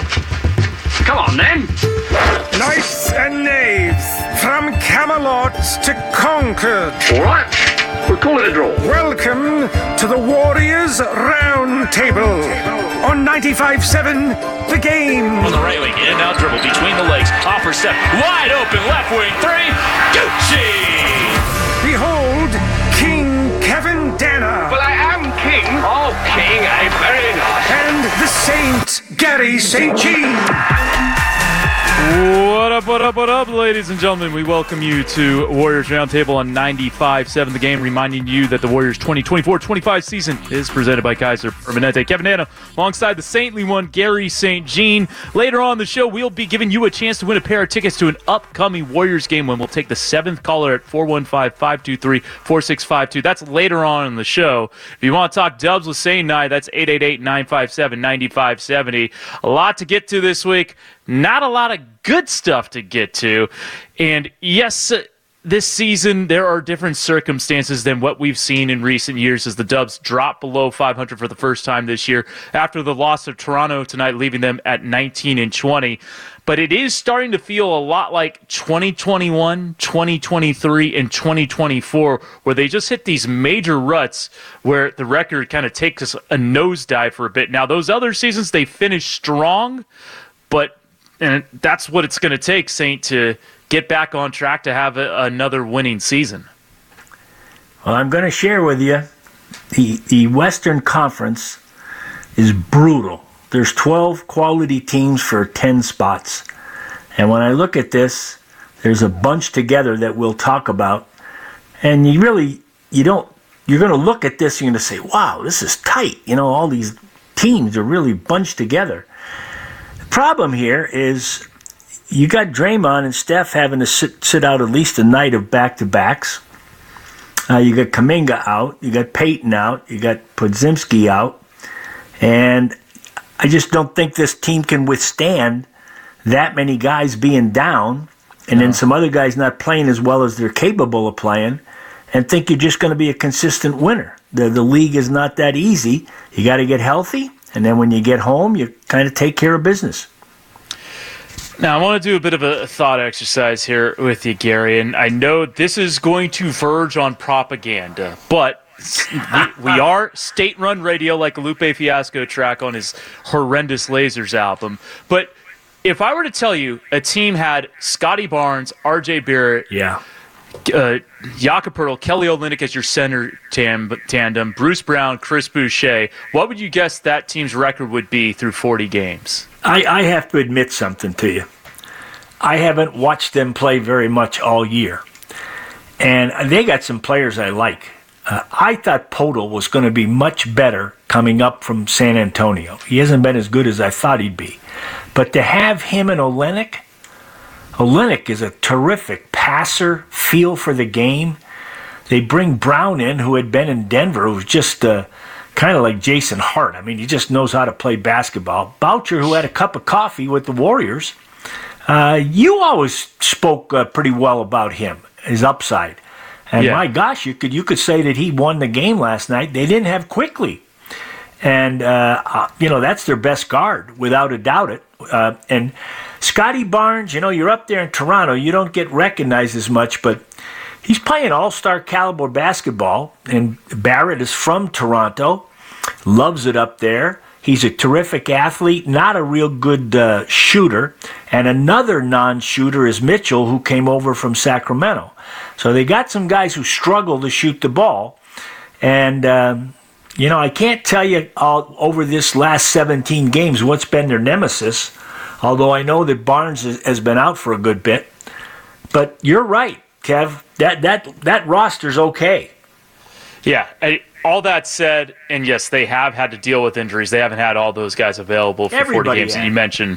Come on, then. Knights and knaves, from Camelot to Concord. All right. We'll call it a draw. Welcome to the Warriors Round Table on 95.7 The Game. On the right wing, in and out dribble between the legs, offer step, wide open, left wing, three, Gucci! Behold, King Kevin Danner. Well, I am king. Oh, king, I'm very nice. And the Saint Gary St. Jean. What up, ladies and gentlemen? We welcome you to Warriors Roundtable on 95.7 The Game, reminding you that the Warriors 2024-25 season is presented by Kaiser Permanente. Kevin Danner alongside the saintly one, Gary St. Jean. Later on in the show, we'll be giving you a chance to win a pair of tickets to an upcoming Warriors game when we'll take the 7th caller at 415-523-4652. That's later on in the show. If you want to talk Dubs with St. Nye, that's 888-957-9570. A lot to get to this week. Not a lot of good stuff to get to. And yes, this season there are different circumstances than what we've seen in recent years as the Dubs drop below 500 for the first time this year after the loss of Toronto tonight, leaving them at 19-20. But it is starting to feel a lot like 2021, 2023, and 2024, where they just hit these major ruts where the record kind of takes us a nosedive for a bit. Now, those other seasons, they finished strong, but and that's what it's going to take, Saint, to get back on track to have another winning season. Well, I'm going to share with you the Western Conference is brutal. There's 12 quality teams for 10 spots. And when I look at this, there's a bunch together that we'll talk about. And you're going to look at this and you're going to say, wow, this is tight. You know, all these teams are really bunched together. Problem here is you got Draymond and Steph having to sit out at least a night of back-to-backs. You got Kuminga out. You got Payton out. You got Podziemski out. And I just don't think this team can withstand that many guys being down and then some other guys not playing as well as they're capable of playing and think you're just going to be a consistent winner. The league is not that easy. You got to get healthy. And then when you get home, you kind of take care of business. Now, I want to do a bit of a thought exercise here with you, Gary, and I know this is going to verge on propaganda, but we are state-run radio like a Lupe Fiasco track on his horrendous Lasers album. But if I were to tell you a team had Scotty Barnes, R.J. Barrett, Jakob Poeltl, Kelly Olynyk as your center tandem, Bruce Brown, Chris Boucher, what would you guess that team's record would be through 40 games? I have to admit something to you. I haven't watched them play very much all year. And they got some players I like. I thought Poeltl was going to be much better coming up from San Antonio. He hasn't been as good as I thought he'd be. But to have him and Olynyk is a terrific passer, feel for the game. They bring Brown in, who had been in Denver, who's just kind of like Jason Hart. I mean, he just knows how to play basketball. Boucher, who had a cup of coffee with the Warriors. You always spoke pretty well about him, his upside. And my gosh, you could say that he won the game last night. They didn't have Quickly. And, that's their best guard, without a doubt. And Scotty Barnes, you're up there in Toronto. You don't get recognized as much, but he's playing all-star caliber basketball. And Barrett is from Toronto, loves it up there. He's a terrific athlete, not a real good shooter. And another non-shooter is Mitchell, who came over from Sacramento. So they got some guys who struggle to shoot the ball. And, I can't tell you all over this last 17 games what's been their nemesis, although I know that Barnes has been out for a good bit. But you're right, Kev. That roster's okay. Yeah, all that said, and yes, they have had to deal with injuries. They haven't had all those guys available for 40 games. And you mentioned,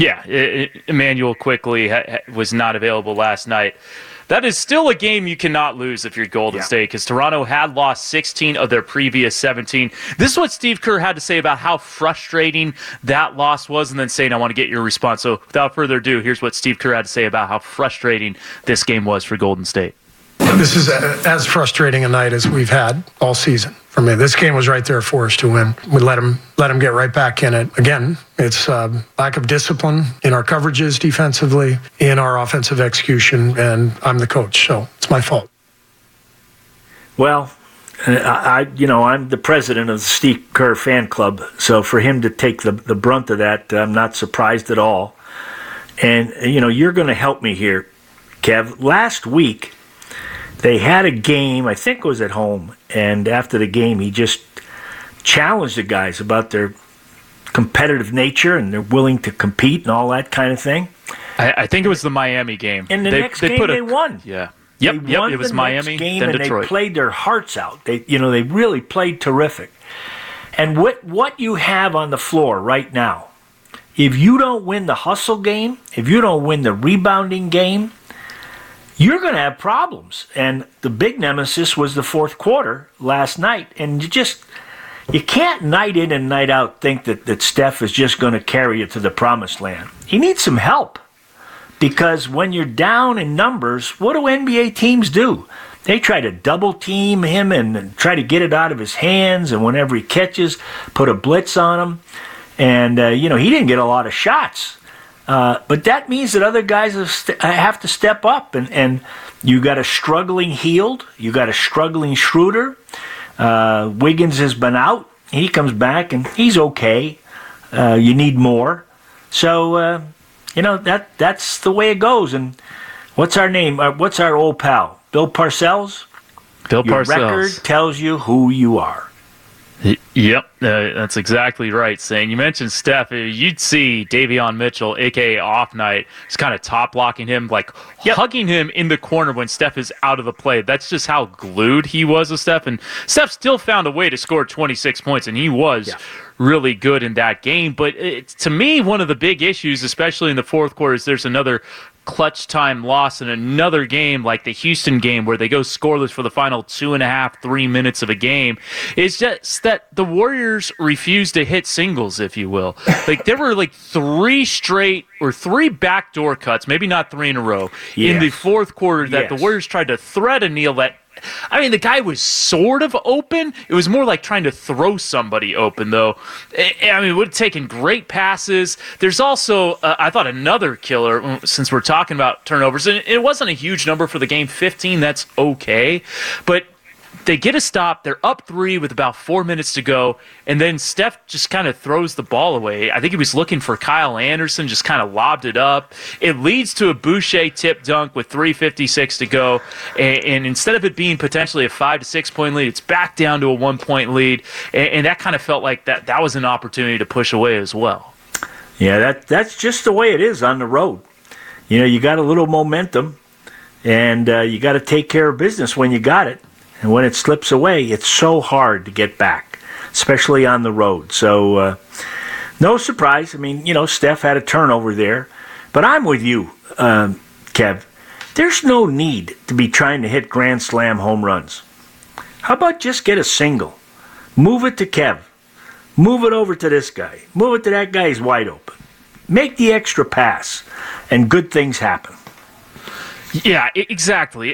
Emmanuel Quickly was not available last night. That is still a game you cannot lose if you're Golden State, because Toronto had lost 16 of their previous 17. This is what Steve Kerr had to say about how frustrating that loss was, and then Saint, I want to get your response. So without further ado, here's what Steve Kerr had to say about how frustrating this game was for Golden State. This is as frustrating a night as we've had all season for me. This game was right there for us to win. We let them get right back in it. Again, it's lack of discipline in our coverages defensively, in our offensive execution, and I'm the coach, so it's my fault. Well, I'm the president of the Steve Kerr fan club, so for him to take the brunt of that, I'm not surprised at all. And, you're going to help me here, Kev. Last week, they had a game, I think it was at home, and after the game, he just challenged the guys about their competitive nature and they're willing to compete and all that kind of thing. I think it was the Miami game. And the next game, they won. Yeah. Yep, it was Miami, game, then and Detroit. They played their hearts out. They really played terrific. And what you have on the floor right now, if you don't win the hustle game, if you don't win the rebounding game, you're going to have problems. And the big nemesis was the fourth quarter last night. And you can't night in and night out think that Steph is just going to carry you to the promised land. He needs some help. Because when you're down in numbers, what do NBA teams do? They try to double team him and try to get it out of his hands. And whenever he catches, put a blitz on him. And, he didn't get a lot of shots. But that means that other guys have to step up. And you got a struggling Hield. You got a struggling Schroeder. Wiggins has been out. He comes back and he's okay. You need more. So, that's the way it goes. And what's our name? What's our old pal? Bill Parcells? Bill Parcells. Your record tells you who you are. Yep, that's exactly right, Saying. You mentioned Steph. You'd see Davion Mitchell, a.k.a. Off Night, just kind of top-blocking him, hugging him in the corner when Steph is out of the play. That's just how glued he was with Steph. And Steph still found a way to score 26 points, and he was really good in that game. But to me, one of the big issues, especially in the fourth quarter, is there's another clutch time loss in another game like the Houston game where they go scoreless for the final 2.5, 3 minutes of a game. It's just that the Warriors refuse to hit singles, if you will. There were three backdoor cuts, maybe not three in a row, in the fourth quarter that the Warriors tried to thread a Neal that the guy was sort of open. It was more like trying to throw somebody open, though. It would have taken great passes. There's also, I thought, another killer, since we're talking about turnovers. And it wasn't a huge number for the game, 15. That's okay. But they get a stop. They're up 3 with about 4 minutes to go. And then Steph just kind of throws the ball away. I think he was looking for Kyle Anderson, just kind of lobbed it up. It leads to a Boucher tip dunk with 3:56 to go. And instead of it being potentially a 5 to 6 point lead, it's back down to a 1 point lead. And that kind of felt like that was an opportunity to push away as well. Yeah, that's just the way it is on the road. You got a little momentum, and you got to take care of business when you got it. And when it slips away, it's so hard to get back, especially on the road. So, no surprise. Steph had a turnover there. But I'm with you, Kev. There's no need to be trying to hit grand slam home runs. How about just get a single? Move it to Kev. Move it over to this guy. Move it to that guy. He's wide open. Make the extra pass, and good things happen. Yeah, exactly.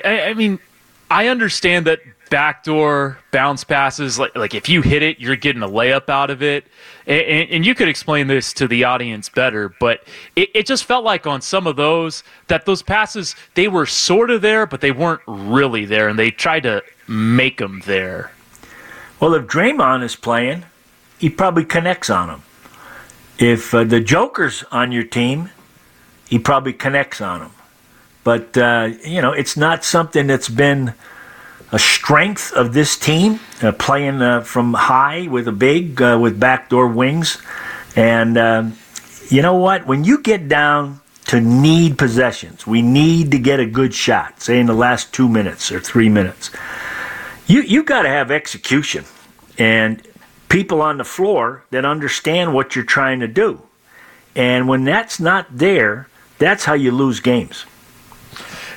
I understand that backdoor bounce passes, like if you hit it, you're getting a layup out of it. And you could explain this to the audience better, but it just felt like on some of those passes, they were sort of there, but they weren't really there, and they tried to make them there. Well, if Draymond is playing, he probably connects on them. If the Joker's on your team, he probably connects on them. But, it's not something that's been a strength of this team, playing from high with a big, with backdoor wings. And you know what? When you get down to need possessions, we need to get a good shot, say in the last 2 minutes or 3 minutes, you got to have execution and people on the floor that understand what you're trying to do. And when that's not there, that's how you lose games.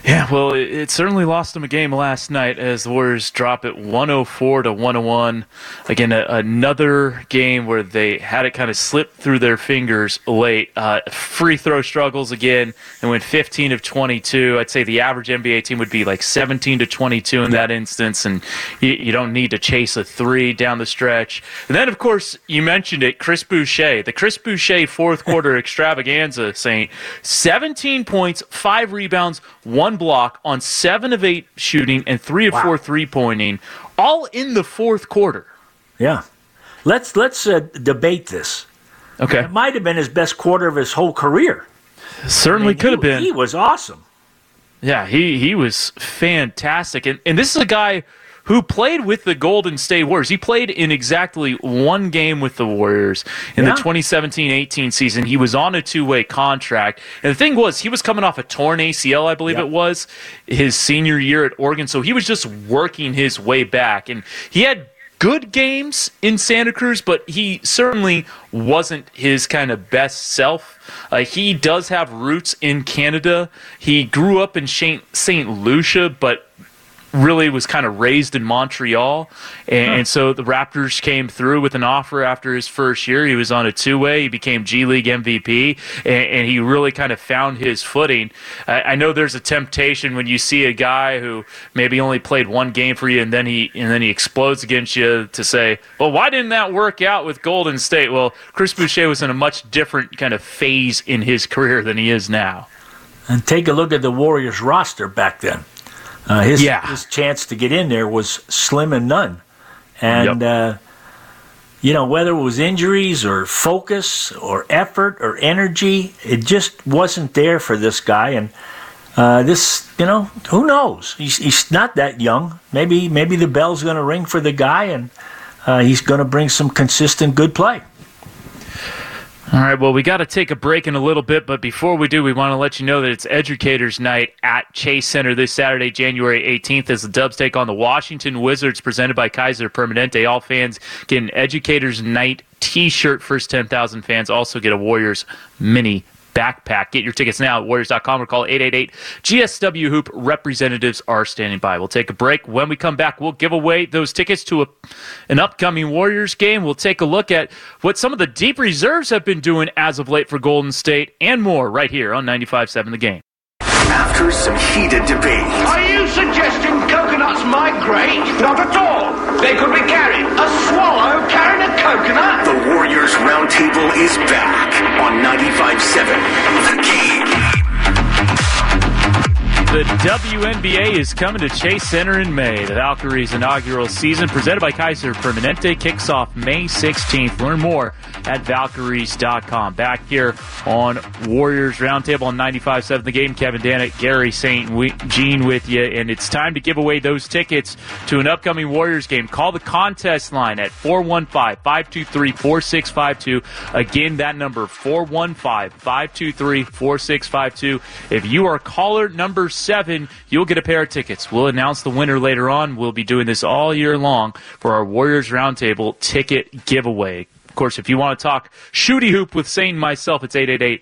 Yeah, well, it certainly lost them a game last night as the Warriors drop it 104-101. Again, another game where they had it kind of slip through their fingers late. Free throw struggles again, and went 15 of 22. I'd say the average NBA team would be like 17 to 22 in that instance, and you don't need to chase a three down the stretch. And then, of course, you mentioned it, Chris Boucher. The Chris Boucher fourth quarter extravaganza, Saint. 17 points, 5 rebounds, 1 block on 7 of 8 shooting and 3 of 4 3-pointing, all in the fourth quarter. Yeah. Let's debate this. Okay. It might have been his best quarter of his whole career. Certainly could have been. He was awesome. Yeah, he was fantastic. And this is a guy who played with the Golden State Warriors. He played in exactly 1 game with the Warriors in the 2017-18 season. He was on a 2-way contract. And the thing was, he was coming off a torn ACL, I believe it was, his senior year at Oregon. So he was just working his way back. And he had good games in Santa Cruz, but he certainly wasn't his kind of best self. He does have roots in Canada. He grew up in St. Lucia, but really was kind of raised in Montreal, and so the Raptors came through with an offer after his first year. He was on a 2-way. He became G League MVP, and he really kind of found his footing. I know there's a temptation when you see a guy who maybe only played 1 game for you, and then he explodes against you to say, well, why didn't that work out with Golden State? Well, Chris Boucher was in a much different kind of phase in his career than he is now. And take a look at the Warriors roster back then. His chance to get in there was slim and none. And, whether it was injuries or focus or effort or energy, it just wasn't there for this guy. And who knows? He's not that young. Maybe the bell's going to ring for the guy, and he's going to bring some consistent good play. All right, well, we got to take a break in a little bit, but before we do, we want to let you know that it's Educators Night at Chase Center this Saturday, January 18th, as the Dubs take on the Washington Wizards, presented by Kaiser Permanente. All fans get an Educators Night T-shirt. First 10,000 fans also get a Warriors mini backpack. Get your tickets now at Warriors.com or call 888-GSW-HOOP. Representatives are standing by. We'll take a break. When we come back, we'll give away those tickets to an upcoming Warriors game. We'll take a look at what some of the deep reserves have been doing as of late for Golden State and more right here on 95.7 The Game. After some heated debate. Are you suggesting coconuts migrate? Not at all. They could be carried. A swallow carrying a coconut? The Warriors Roundtable is back on 95.7 The Game. The WNBA is coming to Chase Center in May. The Valkyries' inaugural season, presented by Kaiser Permanente, kicks off May 16th. Learn more at Valkyries.com. Back here on Warriors Roundtable on 95.7 The Game. Kevin Dannett, Gary St. Jean with you, and it's time to give away those tickets to an upcoming Warriors game. Call the contest line at 415-523-4652. Again, that number, 415-523-4652. If you are caller number 7, you'll get a pair of tickets. We'll announce the winner later on. We'll be doing this all year long for our Warriors Roundtable ticket giveaway. Of course, if you want to talk shooty hoop with Saint and myself, it's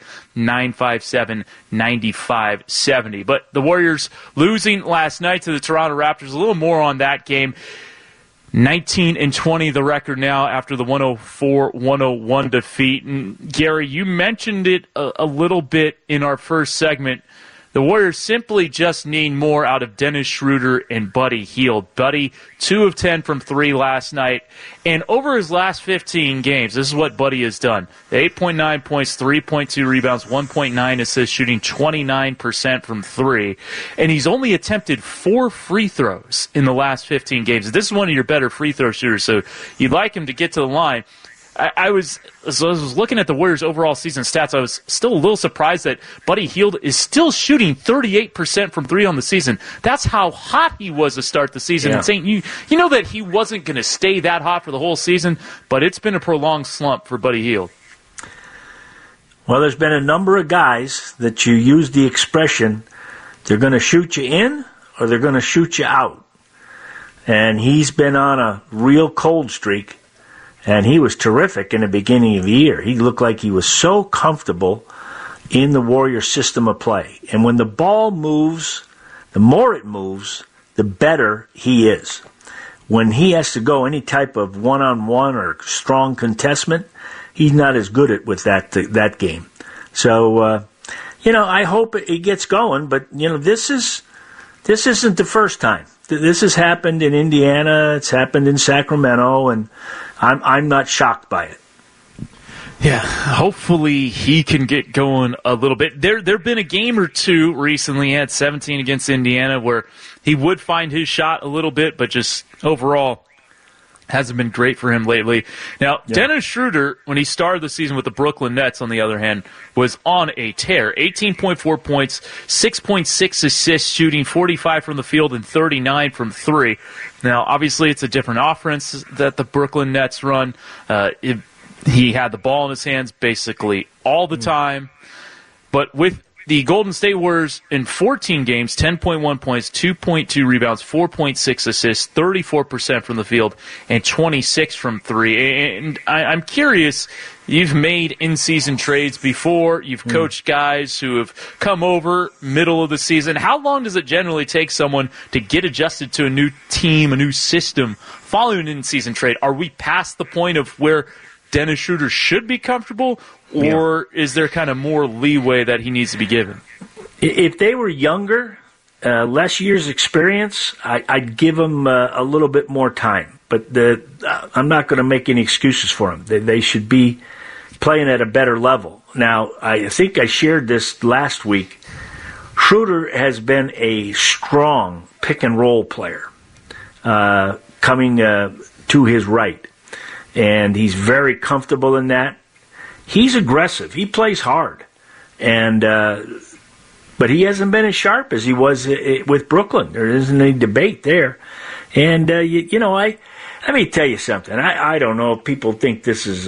888-957-9570. But the Warriors losing last night to the Toronto Raptors. A little more on that game. 19-20 the record now after the 104-101 defeat. And Gary, you mentioned it a little bit in our first segment. The Warriors simply just need more out of Dennis Schroeder and Buddy Hield. Buddy, 2 of 10 from 3 last night. And over his last 15 games, this is what Buddy has done. 8.9 points, 3.2 rebounds, 1.9 assists, shooting 29% from 3. And he's only attempted 4 free throws in the last 15 games. This is one of your better free throw shooters, so you'd like him to get to the line. I was looking at the Warriors' overall season stats. I was still a little surprised that Buddy Hield is still shooting 38% from 3 on the season. That's how hot he was to start the season. Yeah. And saying you know that he wasn't going to stay that hot for the whole season, but it's been a prolonged slump for Buddy Hield. Well, there's been a number of guys that you use the expression, they're going to shoot you in or they're going to shoot you out. And he's been on a real cold streak. And he was terrific in the beginning of the year. He looked like he was so comfortable in the Warriors system of play. And when the ball moves the more it moves, the better he is. When he has to go any type of one-on-one or strong contestment, he's not as good at with that game. So, I hope it gets going. But this isn't the first time. This has happened in Indiana. It's happened in Sacramento, and I'm not shocked by it. Yeah, hopefully he can get going a little bit. There've been a game or two recently. He had 17 against Indiana where he would find his shot a little bit, but just overall hasn't been great for him lately. Now, Dennis Schroeder, when he started the season with the Brooklyn Nets, on the other hand, was on a tear. 18.4 points, 6.6 assists, shooting 45 from the field and 39 from three. Now, obviously, it's a different offense that the Brooklyn Nets run. He had the ball in his hands basically all the time. But with the Golden State Warriors in 14 games, 10.1 points, 2.2 rebounds, 4.6 assists, 34% from the field, and 26 from three. And I'm curious, you've made in-season trades before. You've coached guys who have come over middle of the season. How long does it generally take someone to get adjusted to a new team, a new system, following an in-season trade? Are we past the point of where Dennis Schroeder should be comfortable, or is there kind of more leeway that he needs to be given? If they were younger, less years experience, I'd give them a little bit more time. But I'm not going to make any excuses for them. They should be playing at a better level. Now, I think I shared this last week. Schroeder has been a strong pick-and-roll player coming to his right. And he's very comfortable in that. He's aggressive. He plays hard. And but he hasn't been as sharp as he was with Brooklyn. There isn't any debate there. And, let me tell you something. I don't know if people think this is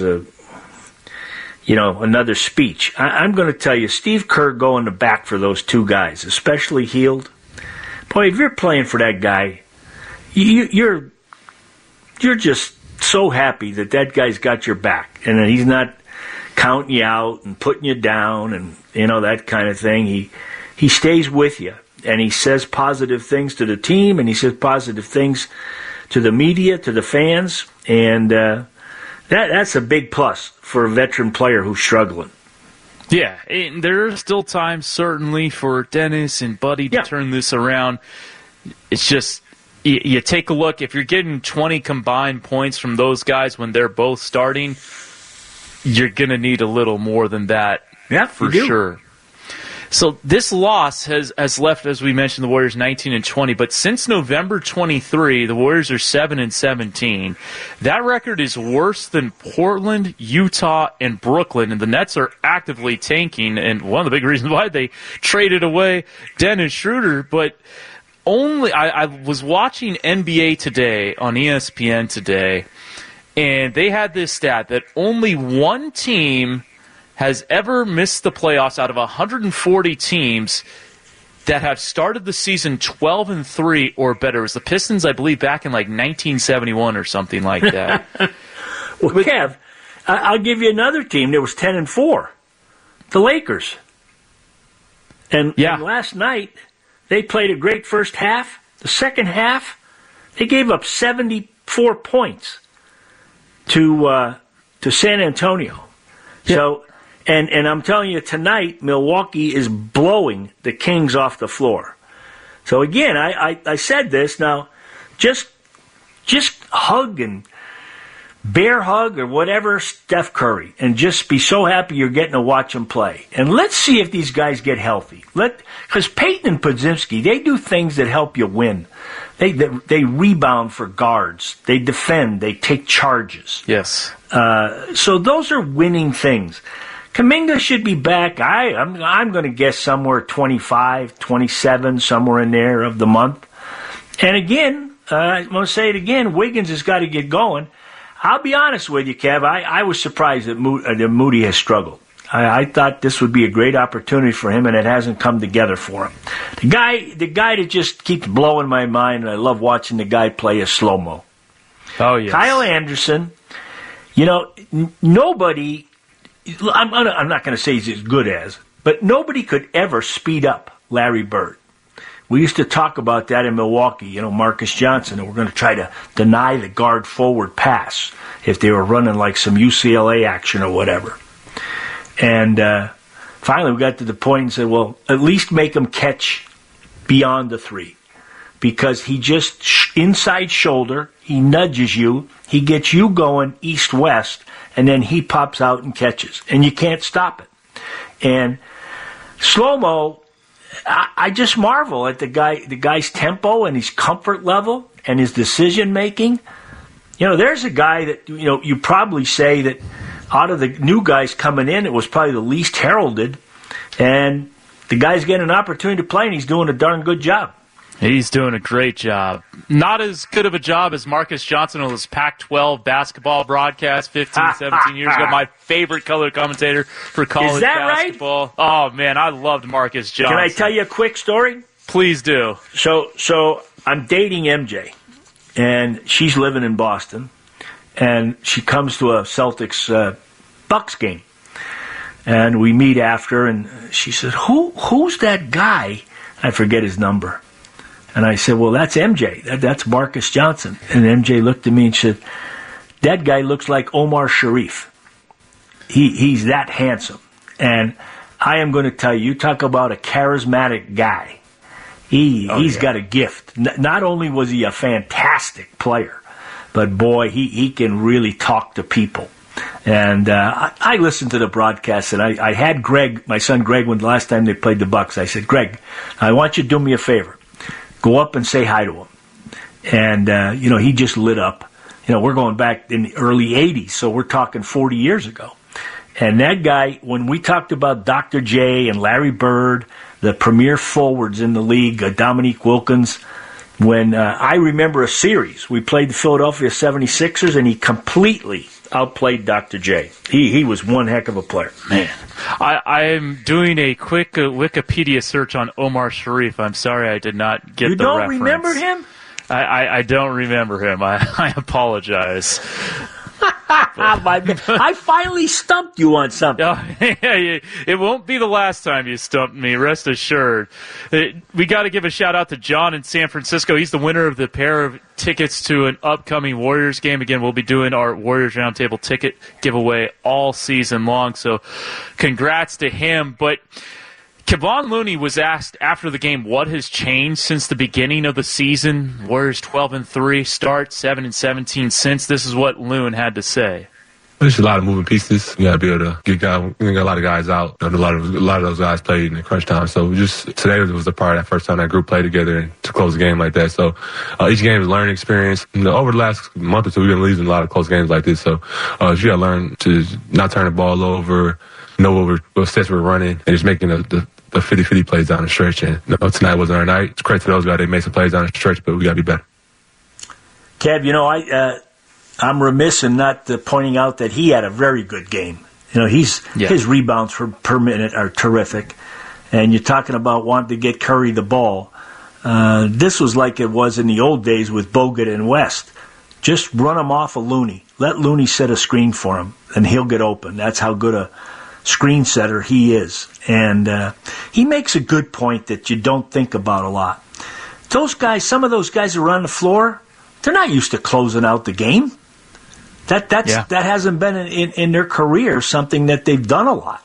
another speech. I'm going to tell you, Steve Kerr going to bat for those two guys, especially Hield. Boy, if you're playing for that guy, you're just so happy that guy's got your back and that he's not counting you out and putting you down and that kind of thing. He stays with you and he says positive things to the team and he says positive things to the media, to the fans, and that's a big plus for a veteran player who's struggling. Yeah, and there are still times certainly for Dennis and Buddy to turn this around. It's just you take a look, if you're getting 20 combined points from those guys when they're both starting, you're going to need a little more than that for sure. So this loss has left, as we mentioned, the Warriors 19-20. But since November 23, the Warriors are 7-17. That record is worse than Portland, Utah, and Brooklyn. And the Nets are actively tanking. And one of the big reasons why they traded away Dennis Schroeder. But I was watching NBA Today on ESPN today, and they had this stat that only one team has ever missed the playoffs out of 140 teams that have started the season 12-3 or better. It was the Pistons, I believe, back in like 1971 or something like that. Well, Kev, I'll give you another team that was 10-4, the Lakers. And last night, they played a great first half. The second half, they gave up 74 points to San Antonio. Yeah. So, and I'm telling you, tonight, Milwaukee is blowing the Kings off the floor. So again, I said this. Now, just hug and bear hug or whatever Steph Curry, and just be so happy you're getting to watch him play. And let's see if these guys get healthy. Because Peyton and Podziemski, they do things that help you win. They rebound for guards. They defend. They take charges. Yes. So those are winning things. Kuminga should be back. I'm going to guess somewhere 25, 27, somewhere in there of the month. And again, I'm going to say it again, Wiggins has got to get going. I'll be honest with you, Kev. I was surprised that Moody has struggled. I thought this would be a great opportunity for him, and it hasn't come together for him. The guy that just keeps blowing my mind, and I love watching the guy play, is slow-mo. Oh, yes. Kyle Anderson, nobody, I'm not going to say he's as good as, but nobody could ever speed up Larry Bird. We used to talk about that in Milwaukee, Marcus Johnson, and we're going to try to deny the guard forward pass if they were running like some UCLA action or whatever. And finally we got to the point and said, well, at least make him catch beyond the 3. Because he just, inside shoulder, he nudges you, he gets you going east-west, and then he pops out and catches. And you can't stop it. And slow-mo, I just marvel at the guy's tempo and his comfort level and his decision-making. There's a guy that, you probably say that out of the new guys coming in, it was probably the least heralded. And the guy's getting an opportunity to play, and he's doing a darn good job. He's doing a great job. Not as good of a job as Marcus Johnson on his Pac-12 basketball broadcast 15, 17 years ago. My favorite color commentator for college basketball. Right? Oh, man, I loved Marcus Johnson. Can I tell you a quick story? Please do. So I'm dating MJ, and she's living in Boston, and she comes to a Celtics Bucks game. And we meet after, and she said, who's that guy? I forget his number. And I said, well, that's MJ. That's Marcus Johnson. And MJ looked at me and said, that guy looks like Omar Sharif. He's that handsome. And I am going to tell you talk about a charismatic guy. He's got a gift. Not only was he a fantastic player, but, boy, he can really talk to people. And I listened to the broadcast, and I had Greg, my son Greg, when the last time they played the Bucks, I said, Greg, I want you to do me a favor. Go up and say hi to him. And, he just lit up. We're going back in the early 80s, so we're talking 40 years ago. And that guy, when we talked about Dr. J and Larry Bird, the premier forwards in the league, Dominique Wilkins, when I remember a series, we played the Philadelphia 76ers, and he completely outplayed Dr. J. He was one heck of a player. Man. I'm doing a quick Wikipedia search on Omar Sharif. I'm sorry I did not get the reference. You don't remember him? I don't remember him. I apologize. I finally stumped you on something. It won't be the last time you stumped me, rest assured. We got to give a shout-out to John in San Francisco. He's the winner of the pair of tickets to an upcoming Warriors game. Again, we'll be doing our Warriors Roundtable ticket giveaway all season long, so congrats to him. But Kevon Looney was asked after the game what has changed since the beginning of the season. Warriors 12-3 start, 7-17 since. This is what Loon had to say. There's a lot of moving pieces. You got to be able to get a lot of guys out. A lot of those guys played in the crunch time. So today was the part of that first time that group played together and to close a game like that. So each game is a learning experience. Over the last month or two, we've been losing a lot of close games like this. So you got to learn to not turn the ball over, know what sets we're running, and just making the 50-50 plays down the stretch. And tonight wasn't our night. It's credit to those guys. They made some plays down the stretch, but we got to be better. Kev, I'm remiss in not pointing out that he had a very good game. His rebounds per minute are terrific. And you're talking about wanting to get Curry the ball. This was like it was in the old days with Bogut and West. Just run him off of Looney. Let Looney set a screen for him, and he'll get open. That's how good a screen setter he is. And he makes a good point that you don't think about a lot. Those guys, some of those guys who are on the floor, they're not used to closing out the game. That hasn't been in their career something that they've done a lot.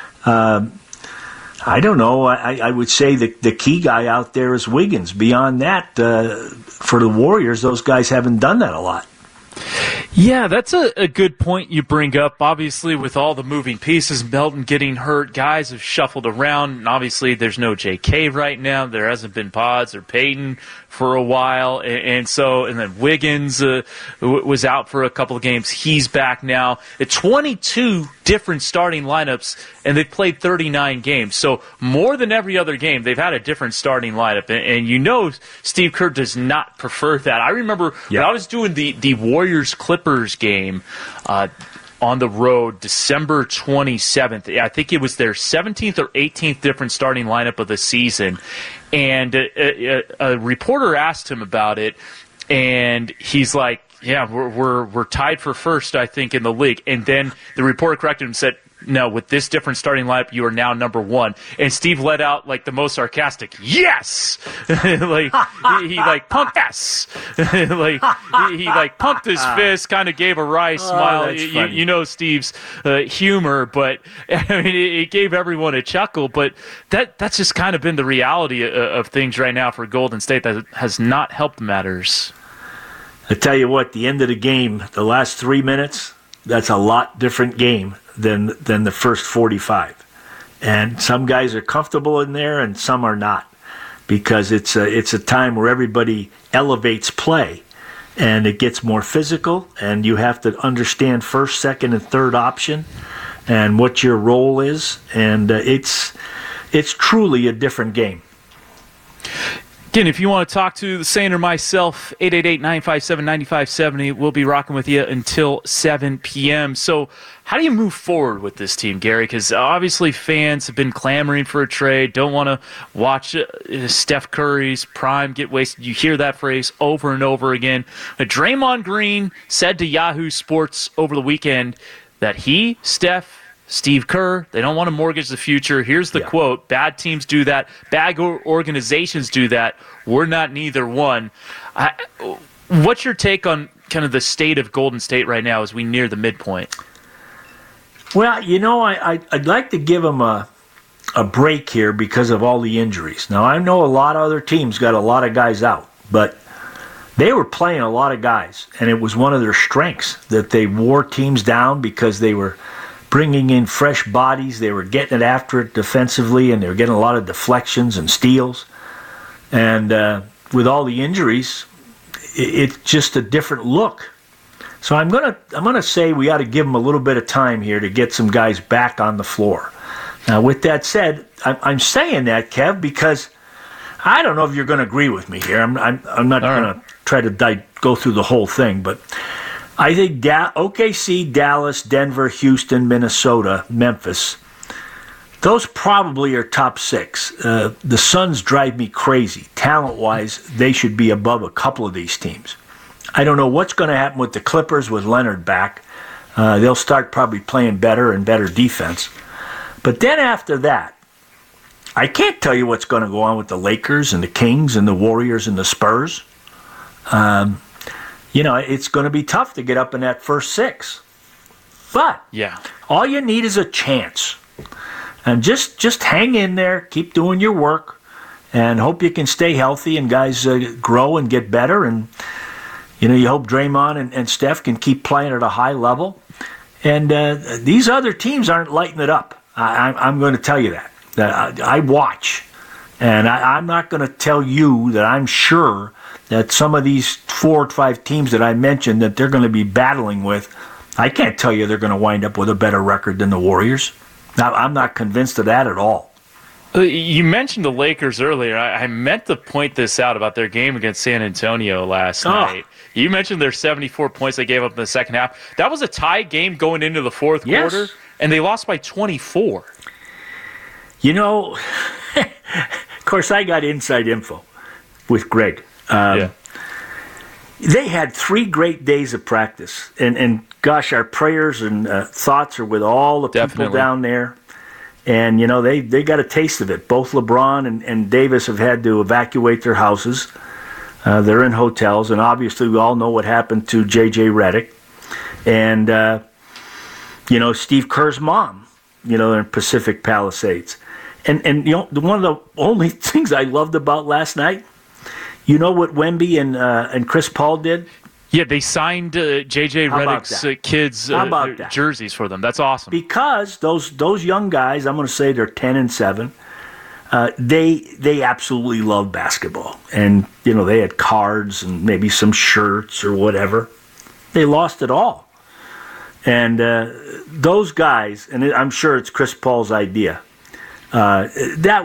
I don't know. I would say the key guy out there is Wiggins. Beyond that, for the Warriors, those guys haven't done that a lot. Yeah, that's a good point you bring up. Obviously, with all the moving pieces, Melton getting hurt, guys have shuffled around, and obviously there's no J.K. right now. There hasn't been Pods or Peyton for a while, and then Wiggins was out for a couple of games. He's back now. At 22 different starting lineups, and they've played 39 games. So more than every other game, they've had a different starting lineup, and Steve Kerr does not prefer that. I remember when I was doing the Warriors-Clippers game on the road, December 27th. I think it was their 17th or 18th different starting lineup of the season. And a reporter asked him about it, and he's like, yeah, we're tied for first, I think, in the league. And then the reporter corrected him and said, no, with this different starting lineup, you are now number one. And Steve let out like the most sarcastic, yes! Like, he like pumped yes! Like, he like pumped his fist, kind of gave a wry smile. You know Steve's humor, but I mean, it gave everyone a chuckle. But that's just kind of been the reality of things right now for Golden State. That has not helped matters. I tell you what, the end of the game, the last 3 minutes, that's a lot different game than the first 45. And some guys are comfortable in there and some are not, because it's a time where everybody elevates play and it gets more physical, and you have to understand first, second, and third option and what your role is, and it's truly a different game. Again, if you want to talk to the Saint or myself, 888-957-9570. We'll be rocking with you until 7 p.m. So how do you move forward with this team, Gary? Because obviously fans have been clamoring for a trade, don't want to watch Steph Curry's prime get wasted. You hear that phrase over and over again. Draymond Green said to Yahoo Sports over the weekend that he, Steve Kerr, they don't want to mortgage the future. Here's the quote: bad teams do that. Bad organizations do that. We're not neither one. What's your take on kind of the state of Golden State right now as we near the midpoint? Well, you know, I'd like to give them a break here because of all the injuries. Now, I know a lot of other teams got a lot of guys out, but they were playing a lot of guys, and it was one of their strengths that they wore teams down because they were bringing in fresh bodies. They were getting it after it defensively, and they were getting a lot of deflections and steals. And with all the injuries, it's just a different look. So I'm gonna say we ought to give them a little bit of time here to get some guys back on the floor. Now, with that said, I'm saying that, Kev, because I don't know if you're going to agree with me here. I'm not going to try to go through the whole thing, but I think OKC, Dallas, Denver, Houston, Minnesota, Memphis, those probably are top six. The Suns drive me crazy. Talent-wise, they should be above a couple of these teams. I don't know what's going to happen with the Clippers with Leonard back. They'll start probably playing better and better defense. But then after that, I can't tell you what's going to go on with the Lakers and the Kings and the Warriors and the Spurs. It's going to be tough to get up in that first six. But all you need is a chance. And just hang in there, keep doing your work, and hope you can stay healthy and guys grow and get better. And, you hope Draymond and Steph can keep playing at a high level. And these other teams aren't lighting it up. I'm going to tell you that I watch. And I'm not going to tell you that I'm sure that some of these 4 or 5 teams that I mentioned that they're going to be battling with, I can't tell you they're going to wind up with a better record than the Warriors. Now, I'm not convinced of that at all. You mentioned the Lakers earlier. I meant to point this out about their game against San Antonio last night. You mentioned their 74 points they gave up in the second half. That was a tie game going into the fourth quarter, and they lost by 24. Of course, I got inside info with Greg. They had 3 great days of practice. And gosh, our prayers and thoughts are with all the people down there. And, they got a taste of it. Both LeBron and Davis have had to evacuate their houses. They're in hotels. And obviously, we all know what happened to J.J. Redick. And, Steve Kerr's mom, in Pacific Palisades. And one of the only things I loved about last night, what Wemby and Chris Paul did? Yeah, they signed J.J. Redick's kids' jerseys for them. That's awesome. Because those young guys, I'm going to say they're 10 and 7, they absolutely love basketball. And, they had cards and maybe some shirts or whatever. They lost it all. And those guys, and I'm sure it's Chris Paul's idea, that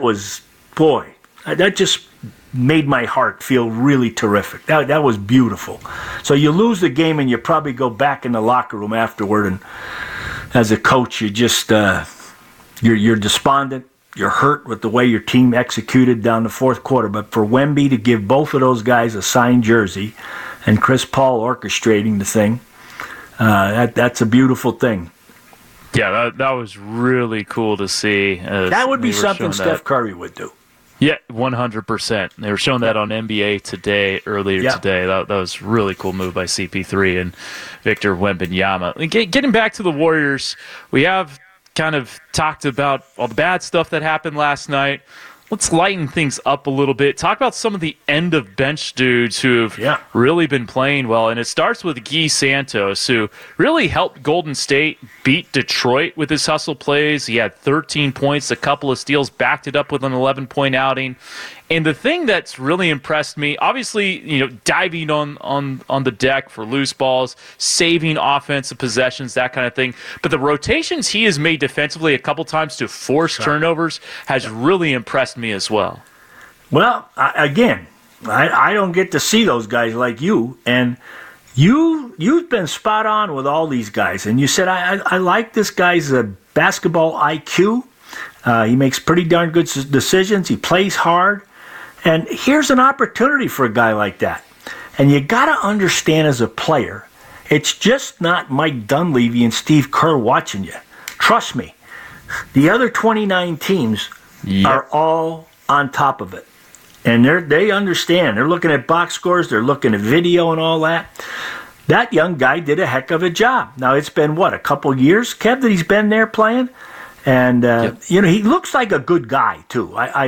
just made my heart feel really terrific. That was beautiful. So you lose the game and you probably go back in the locker room afterward, and as a coach, you just you're despondent. You're hurt with the way your team executed down the fourth quarter. But for Wemby to give both of those guys a signed jersey and Chris Paul orchestrating the thing, that's a beautiful thing. Yeah, that was really cool to see. That would be They were something showing Steph that. Curry would do. Yeah, 100%. They were showing that on NBA Today earlier Yeah. today. That was a really cool move by CP3 and Victor Wembanyama. Getting back to the Warriors, we have kind of talked about all the bad stuff that happened last night. Let's lighten things up a little bit. Talk about some of the end-of-bench dudes who have really been playing well. And it starts with Guy Santos, who really helped Golden State beat Detroit with his hustle plays. He had 13 points, a couple of steals, backed it up with an 11-point outing. And the thing that's really impressed me, obviously, diving on the deck for loose balls, saving offensive possessions, that kind of thing. But the rotations he has made defensively a couple times to force turnovers has really impressed me as well. Well, I don't get to see those guys like you, and you've been spot on with all these guys. And you said I like this guy's basketball IQ. He makes pretty darn good decisions. He plays hard. And here's an opportunity for a guy like that. And you got to understand as a player, it's just not Mike Dunleavy and Steve Kerr watching you. Trust me. The other 29 teams are all on top of it. And they understand. They're looking at box scores. They're looking at video and all that. That young guy did a heck of a job. Now, it's been, a couple years, Kev, that he's been there playing? And, he looks like a good guy, too. I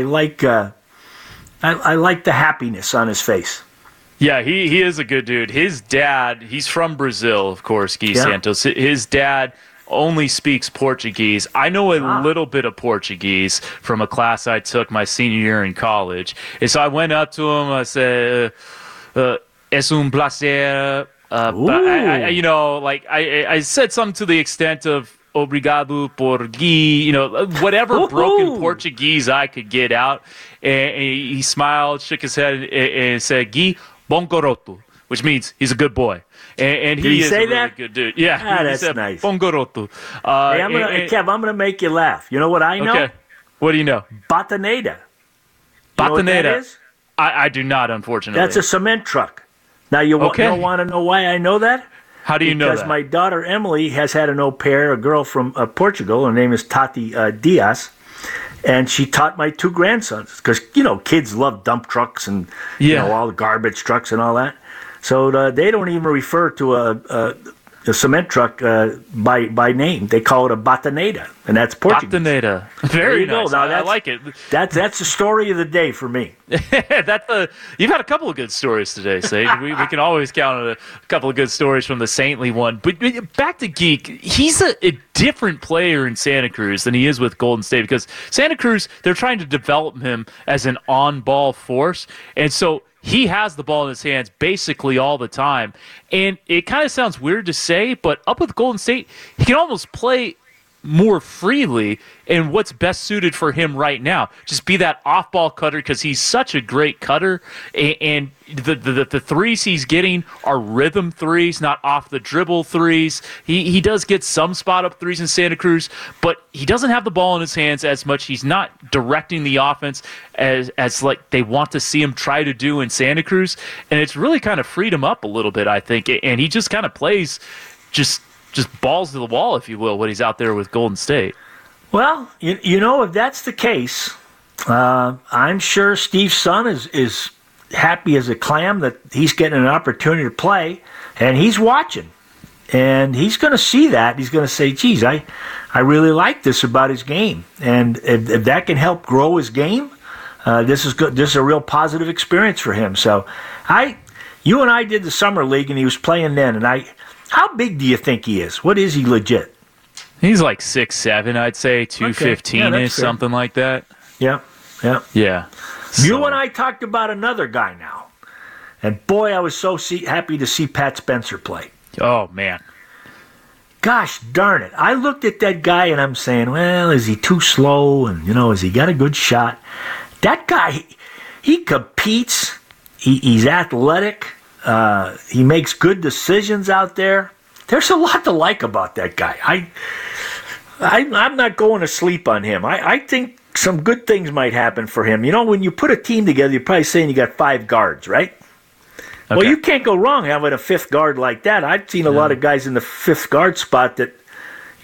like the happiness on his face. Yeah, he is a good dude. His dad, he's from Brazil, of course, Guy Santos. His dad only speaks Portuguese. I know a little bit of Portuguese from a class I took my senior year in college. And so I went up to him, I said, es un placer. But I said something to the extent of, obrigado por Gui, whatever broken Portuguese I could get out. And he smiled, shook his head, and said, Gui, bom garoto, which means he's a good boy. And he is a really good dude. Yeah, that's said, nice. Bom garoto. Kev, I'm going to make you laugh. You know what I know? Okay. What do you know? Bataneda. Bataneda. Know what that is? I do not, unfortunately. That's a cement truck. Now, you don't want to know why I know that? How do you know that? Because my daughter Emily has had an au pair, a girl from Portugal. Her name is Tati Diaz. And she taught my two grandsons. Because, kids love dump trucks and all the garbage trucks and all that. So they don't even refer to a cement truck by name. They call it a bataneda, and that's Portuguese. Bataneda. Very nice. Now, I like it. That's the story of the day for me. You've had a couple of good stories today, Sage. we can always count on a couple of good stories from the Saintly one. But back to Geek, he's a different player in Santa Cruz than he is with Golden State, because Santa Cruz, they're trying to develop him as an on-ball force, and so he has the ball in his hands basically all the time. And it kind of sounds weird to say, but up with Golden State, he can almost play more freely in what's best suited for him right now. Just be that off-ball cutter, because he's such a great cutter. And the threes he's getting are rhythm threes, not off-the-dribble threes. He does get some spot-up threes in Santa Cruz, but he doesn't have the ball in his hands as much. He's not directing the offense as like they want to see him try to do in Santa Cruz. And it's really kind of freed him up a little bit, I think. And he just kind of plays just balls to the wall, if you will, when he's out there with Golden State. Well, if that's the case, I'm sure Steve's son is happy as a clam that he's getting an opportunity to play, and he's watching. And he's going to see that. He's going to say, geez, I really like this about his game. And if that can help grow his game, this is good. This is a real positive experience for him. So you and I did the summer league, and he was playing then, and how big do you think he is? What is he legit? He's like 6'7", I'd say, 215-ish, something like that. Yeah. Yeah. You and I talked about another guy now. And boy, I was so happy to see Pat Spencer play. Oh, man. Gosh darn it. I looked at that guy and I'm saying, well, is he too slow? And, has he got a good shot? That guy, he competes. He's athletic. He makes good decisions out there. There's a lot to like about that guy. I'm not going to sleep on him. I think some good things might happen for him. When you put a team together, you're probably saying you got 5 guards, right? Okay. Well, you can't go wrong having a 5th guard like that. I've seen a lot of guys in the 5th guard spot that,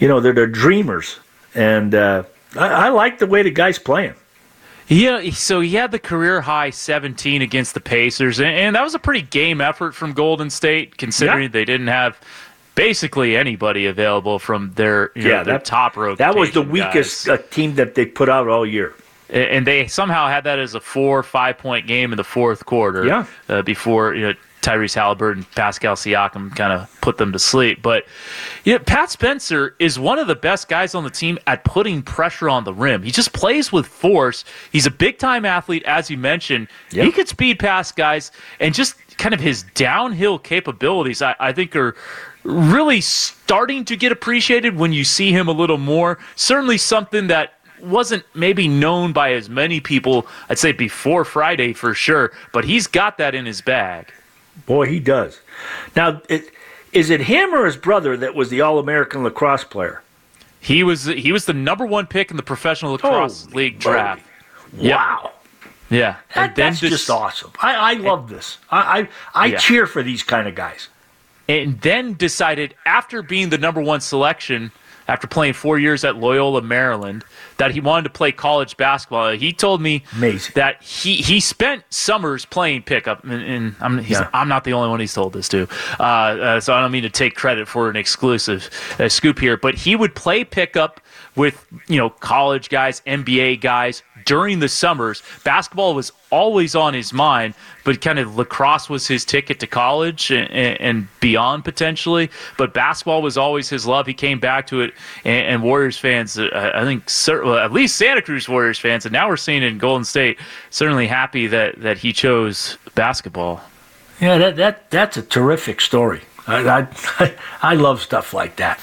they're dreamers. And I like the way the guy's playing. Yeah, so he had the career-high 17 against the Pacers, and that was a pretty game effort from Golden State, considering they didn't have basically anybody available from their, their top rotation. That was the weakest team that they put out all year. And they somehow had that as a 4 or 5 point game in the fourth quarter before Tyrese Halliburton, Pascal Siakam kind of put them to sleep. But Pat Spencer is one of the best guys on the team at putting pressure on the rim. He just plays with force. He's a big-time athlete, as you mentioned. Yep. He could speed past guys, and just kind of his downhill capabilities, I think, are really starting to get appreciated when you see him a little more. Certainly something that wasn't maybe known by as many people, I'd say, before Friday for sure, but he's got that in his bag. Boy, he does. Now, is it him or his brother that was the All-American lacrosse player? He was the number one pick in the Professional Lacrosse League draft. Wow. Yeah. That's just awesome. I love this. I cheer for these kind of guys. And then decided, after being the number one selection, after playing 4 years at Loyola, Maryland, that he wanted to play college basketball. He told me that he spent summers playing pickup, and I'm not the only one he's told this to, so I don't mean to take credit for an exclusive scoop here, but he would play pickup with college guys, NBA guys during the summers. Basketball was always on his mind, but kind of lacrosse was his ticket to college and beyond potentially. But basketball was always his love. He came back to it, and Warriors fans, I think, at least Santa Cruz Warriors fans, and now we're seeing it in Golden State, certainly happy that he chose basketball. Yeah, that's a terrific story. I love stuff like that.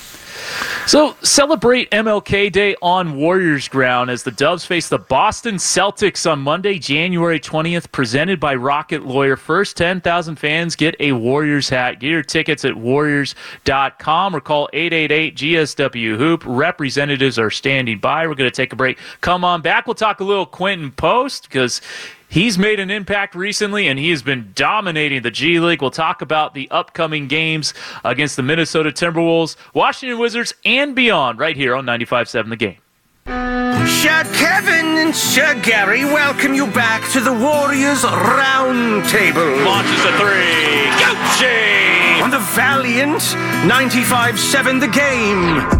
So celebrate MLK Day on Warriors ground as the Dubs face the Boston Celtics on Monday, January 20th, presented by Rocket Lawyer. First 10,000 fans get a Warriors hat. Get your tickets at warriors.com or call 888-GSW-HOOP. Representatives are standing by. We're going to take a break. Come on back. We'll talk a little Quentin Post because he's made an impact recently, and he has been dominating the G League. We'll talk about the upcoming games against the Minnesota Timberwolves, Washington Wizards, and beyond right here on 95.7 The Game. Sir Kevin and Sir Gary welcome you back to the Warriors Roundtable. Launches a three. Gucci! On the valiant 95.7 The Game.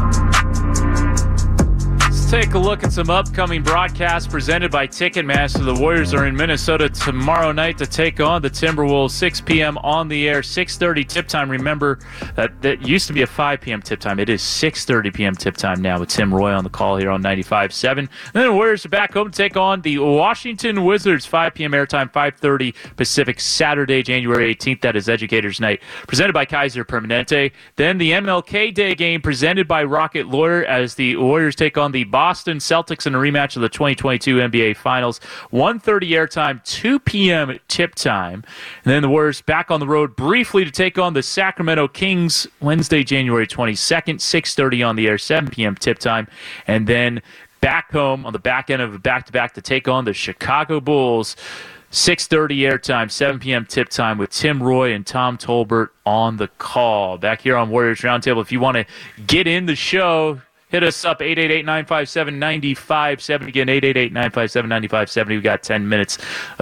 Take a look at some upcoming broadcasts presented by Ticketmaster. The Warriors are in Minnesota tomorrow night to take on the Timberwolves. 6 p.m. on the air, 6:30 tip time. Remember that used to be a 5 p.m. tip time. It is 6:30 p.m. tip time now with Tim Roy on the call here on 95.7. And then the Warriors are back home to take on the Washington Wizards. 5 p.m. airtime, 5:30 Pacific, Saturday, January 18th. That is Educators Night, presented by Kaiser Permanente. Then the MLK Day game presented by Rocket Lawyer as the Warriors take on the Boston Celtics in a rematch of the 2022 NBA Finals. 1:30 airtime, 2 p.m. tip time. And then the Warriors back on the road briefly to take on the Sacramento Kings Wednesday, January 22nd, 6:30 on the air, 7 p.m. tip time. And then back home on the back end of a back-to-back to take on the Chicago Bulls. 6:30 airtime, 7 p.m. tip time with Tim Roy and Tom Tolbert on the call. Back here on Warriors Roundtable, if you want to get in the show, hit us up, 888-957-9570. Again, 888-957-9570. We've got 10 minutes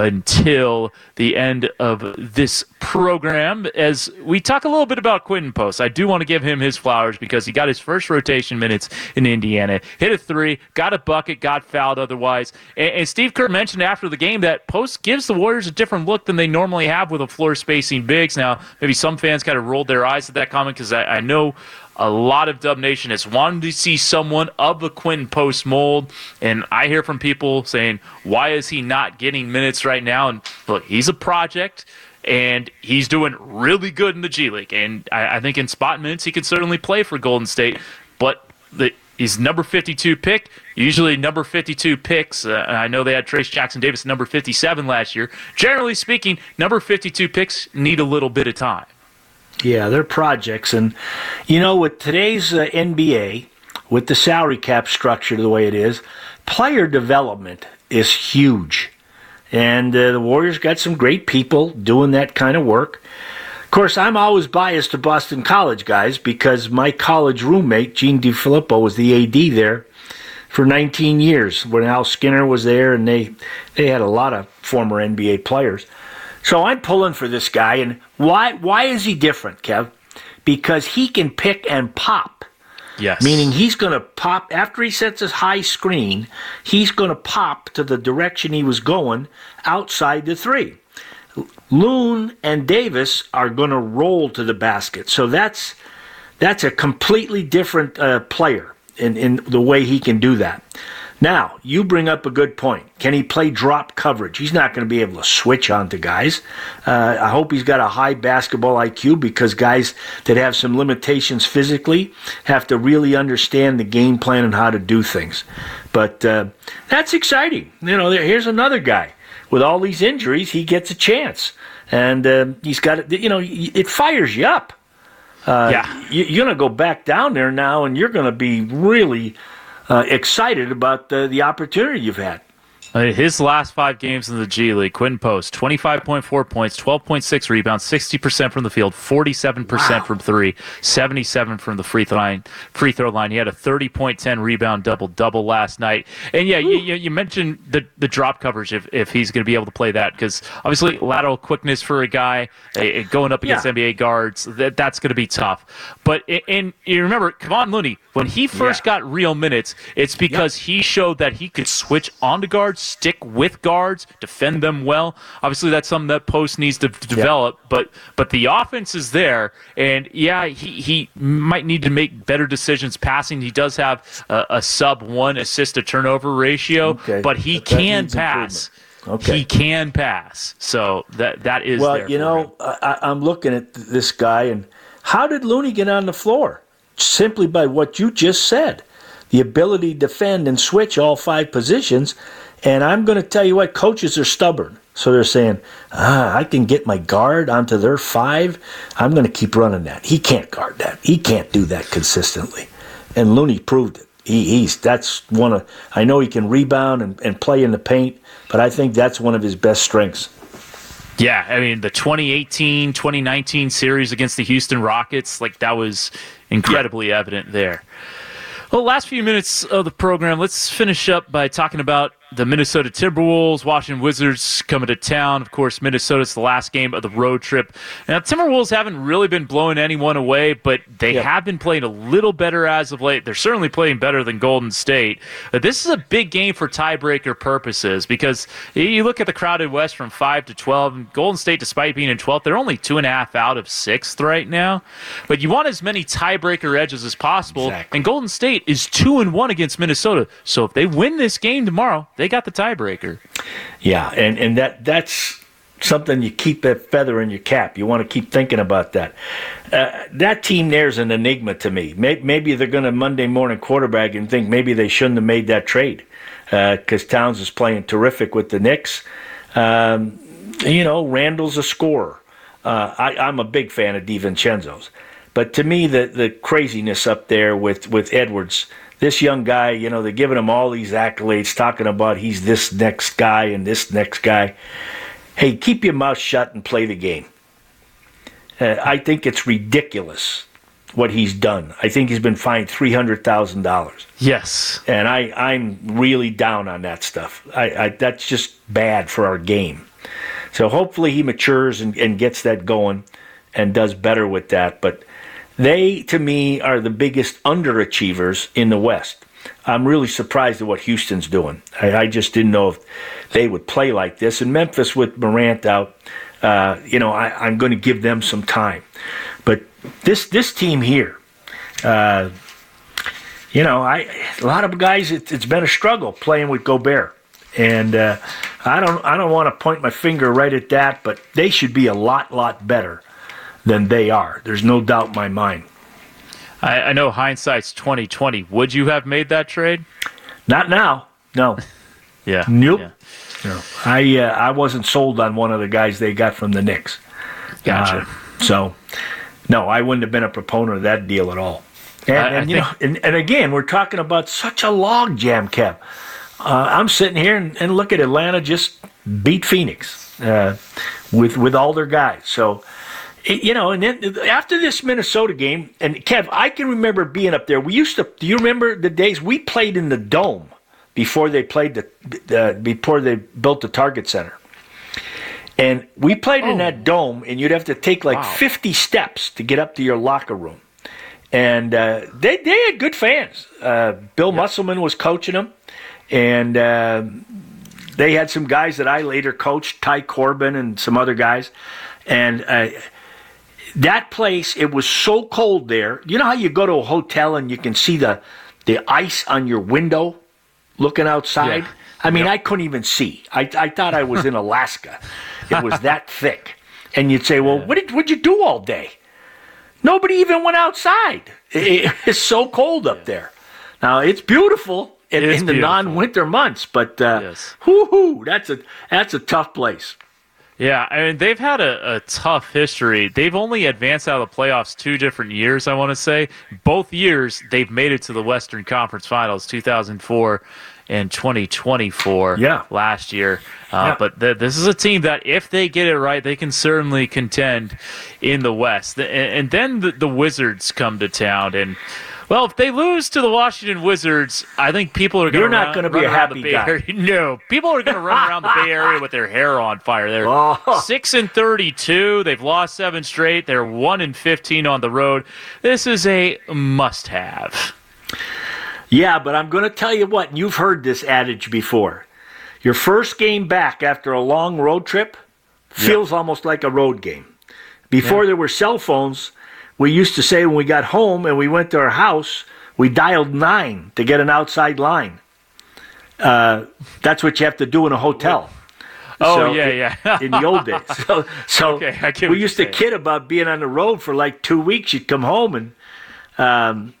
until the end of this program. As we talk a little bit about Quentin Post, I do want to give him his flowers because he got his first rotation minutes in Indiana, hit a three, got a bucket, got fouled otherwise. And Steve Kerr mentioned after the game that Post gives the Warriors a different look than they normally have with a floor spacing bigs. Now, maybe some fans kind of rolled their eyes at that comment because I know a lot of Dub Nation has wanted to see someone of the Quentin Post mold, and I hear from people saying, why is he not getting minutes right now? And look, he's a project, and he's doing really good in the G League, and I think in spot minutes he can certainly play for Golden State, but he's number 52 pick. Usually number 52 picks, I know they had Trace Jackson Davis number 57 last year. Generally speaking, number 52 picks need a little bit of time. Yeah, they're projects. And, with today's NBA, with the salary cap structure the way it is, player development is huge. And the Warriors got some great people doing that kind of work. course, I'm always biased to Boston College guys because my college roommate, Gene DiFilippo, was the AD there for 19 years when Al Skinner was there, and they had a lot of former NBA players. So I'm pulling for this guy, and why is he different, Kev? Because he can pick and pop. Yes. Meaning he's going to pop, after he sets his high screen, he's going to pop to the direction he was going outside the three. Loon and Davis are going to roll to the basket. So that's a completely different player in the way he can do that. Now, you bring up a good point. Can he play drop coverage? He's not going to be able to switch onto guys. I hope he's got a high basketball IQ because guys that have some limitations physically have to really understand the game plan and how to do things. But that's exciting. Here's another guy. With all these injuries, he gets a chance. And he's got it, it fires you up. You're going to go back down there now, and you're going to be really excited about the opportunity you've had. His last 5 games in the G League, Quinn Post, 25.4 points, 12.6 rebounds, 60% from the field, 47% from 3, 77 from the free throw line. He had a 30.10 rebound double last night. And yeah, you mentioned the drop coverage if he's going to be able to play that, because obviously lateral quickness for a guy going up against NBA guards, that's going to be tough. But and you remember Kevon Looney, when he first got real minutes, it's because he showed that he could switch onto guards, stick with guards, defend them well. Obviously, that's something that Post needs to develop, but the offense is there, and he might need to make better decisions passing. He does have a sub-1 assist to turnover ratio, but he can pass. Okay. He can pass. So that is there. I'm looking at this guy, and how did Looney get on the floor? Simply by what you just said. The ability to defend and switch all 5 positions. And I'm going to tell you what, coaches are stubborn. So they're saying, I can get my guard onto their 5. I'm going to keep running that. He can't guard that. He can't do that consistently. And Looney proved it. That's one of, I know he can rebound and play in the paint, but I think that's one of his best strengths. Yeah, I mean, the 2018-2019 series against the Houston Rockets, that was incredibly evident there. Well, last few minutes of the program, let's finish up by talking about the Minnesota Timberwolves, Washington Wizards coming to town. Of course, Minnesota's the last game of the road trip. Now, Timberwolves haven't really been blowing anyone away, but they have been playing a little better as of late. They're certainly playing better than Golden State. But this is a big game for tiebreaker purposes because you look at the crowded West from 5 to 12, and Golden State, despite being in 12th, they're only 2.5 out of 6th right now. But you want as many tiebreaker edges as possible, and Golden State is 2-1 against Minnesota. So if they win this game tomorrow, they got the tiebreaker. Yeah, and that's something you keep that feather in your cap. You want to keep thinking about that. That team there is an enigma to me. Maybe they're going to Monday morning quarterback and think maybe they shouldn't have made that trade because Towns is playing terrific with the Knicks. Randall's a scorer. I'm a big fan of DiVincenzo's. But to me, the craziness up there with Edwards, this young guy, they're giving him all these accolades, talking about he's this next guy and this next guy. Hey, keep your mouth shut and play the game. I think it's ridiculous what he's done. I think he's been fined $300,000. Yes. And I'm really down on that stuff. That's just bad for our game. So hopefully he matures and gets that going and does better with that. But they, to me, are the biggest underachievers in the West. I'm really surprised at what Houston's doing. I just didn't know if they would play like this. And Memphis with Morant out, I'm going to give them some time. But this team here, a lot of guys, it's been a struggle playing with Gobert. And I don't want to point my finger right at that, but they should be a lot better than they are. There's no doubt in my mind. I know hindsight's 20/20. Would you have made that trade? Not now. No. Yeah. Nope. Yeah. No. I wasn't sold on one of the guys they got from the Knicks. Gotcha. So, no, I wouldn't have been a proponent of that deal at all. And again, we're talking about such a log jam, Kev. I'm sitting here and look at Atlanta just beat Phoenix with all their guys. So, And then after this Minnesota game, and Kev, I can remember being up there. Do you remember the days we played in the Dome before they played before they built the Target Center? And we played in that Dome, and you'd have to take 50 steps to get up to your locker room. And they had good fans. Bill Musselman was coaching them, and they had some guys that I later coached, Ty Corbin and some other guys. And that place, it was so cold there. You know how you go to a hotel and you can see the ice on your window looking outside? Yeah. I mean, I couldn't even see. I thought I was in Alaska. It was that thick. And you'd say, well, what'd you do all day? Nobody even went outside. It's so cold up there. Now, it's beautiful in the non-winter months, but that's a tough place. Yeah, I mean, they've had a tough history. They've only advanced out of the playoffs 2 different years, I want to say. Both years, they've made it to the Western Conference Finals, 2004 and 2024 last year. But this is a team that, if they get it right, they can certainly contend in the West. And then the Wizards come to town, and well, if they lose to the Washington Wizards, I think people are going to You're not going to be a happy guy. No, people are going to run around the Bay Area with their hair on fire. They're 6-32. They've lost 7 straight. They're 1-15 on the road. This is a must-have. Yeah, but I'm going to tell you what, and you've heard this adage before. Your first game back after a long road trip feels almost like a road game. Before there were cell phones, we used to say when we got home and we went to our house, we dialed 9 to get an outside line. That's what you have to do in a hotel. In the old days. So okay, we used to kid about being on the road for 2 weeks. You'd come home and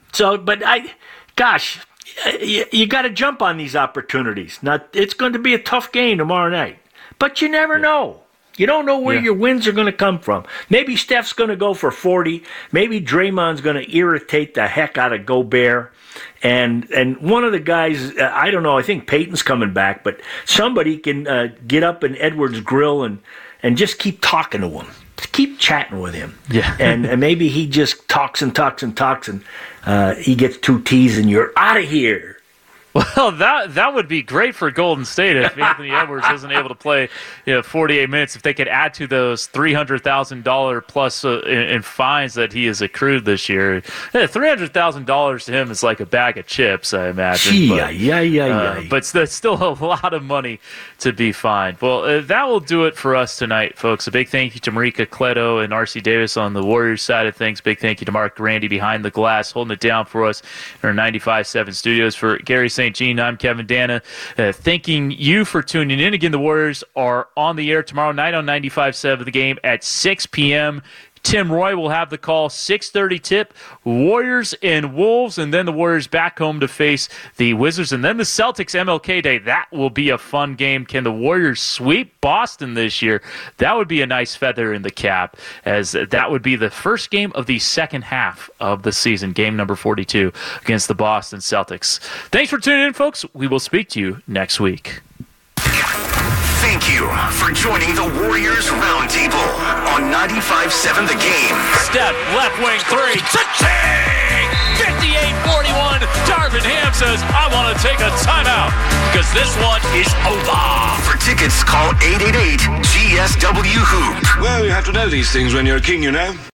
you got to jump on these opportunities. Now, it's going to be a tough game tomorrow night, but you never know. You don't know where your wins are going to come from. Maybe Steph's going to go for 40. Maybe Draymond's going to irritate the heck out of Gobert. And one of the guys, I don't know, I think Peyton's coming back, but somebody can get up in Edwards' grill and just keep talking to him. Keep chatting with him. Yeah. and maybe he just talks and he gets 2 T's and you're out of here. Well, that would be great for Golden State if Anthony Edwards isn't able to play 48 minutes. If they could add to those $300,000 plus in fines that he has accrued this year, $300,000 to him is like a bag of chips, I imagine. But that's still a lot of money to be fined. Well, that will do it for us tonight, folks. A big thank you to Marika Cleto and R.C. Davis on the Warriors side of things. Big thank you to Mark Grandy behind the glass, holding it down for us in our 95.7 studios. For Gary St. Jean, I'm Kevin Dana. Thanking you for tuning in. Again, the Warriors are on the air tomorrow night on 95.7 The Game at 6 p.m. Tim Roy will have the call, 6:30 tip, Warriors and Wolves, and then the Warriors back home to face the Wizards, and then the Celtics MLK Day. That will be a fun game. Can the Warriors sweep Boston this year? That would be a nice feather in the cap, as that would be the first game of the second half of the season, game number 42 against the Boston Celtics. Thanks for tuning in, folks. We will speak to you next week. Thank you for joining the Warriors Roundtable on 95.7 The Game. Steph, left wing 3. Cha-ching! 58-41. Darvin Ham says, I want to take a timeout because this one is over. For tickets, call 888-GSW-HOOP. Well, you have to know these things when you're a king, you know.